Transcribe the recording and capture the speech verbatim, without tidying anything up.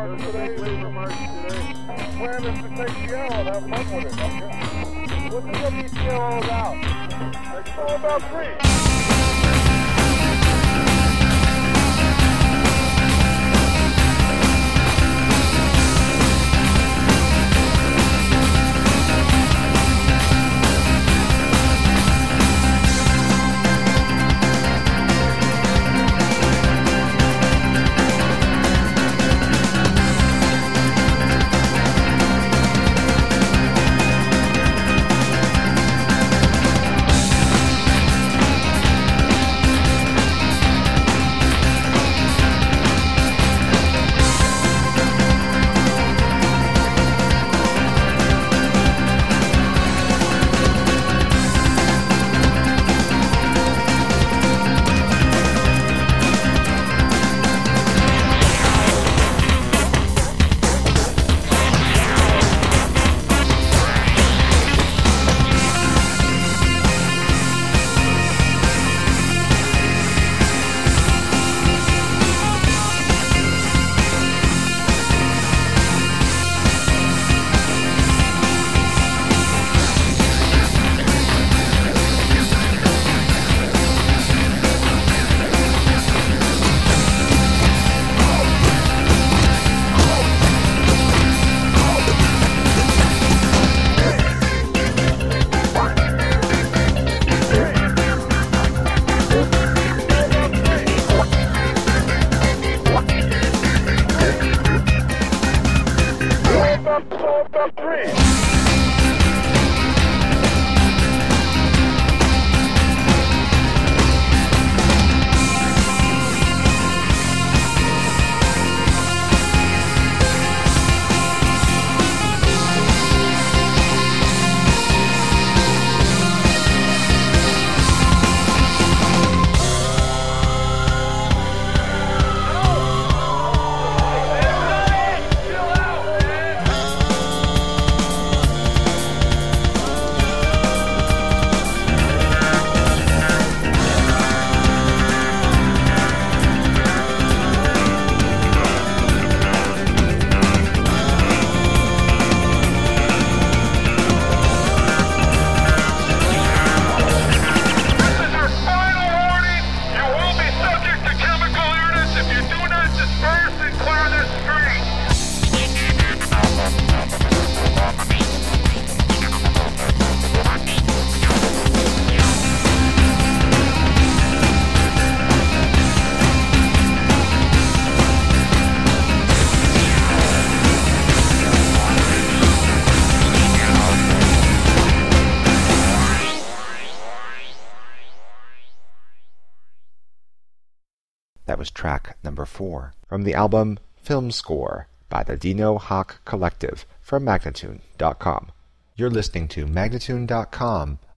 march today, labor march today. Planning to take Seattle and have fun with it, okay? What's the W C L all about? It's all about free. That was track number four from the album Film Score by the Dino Hawk Collective from Magnatune dot com. You're listening to Magnatune dot com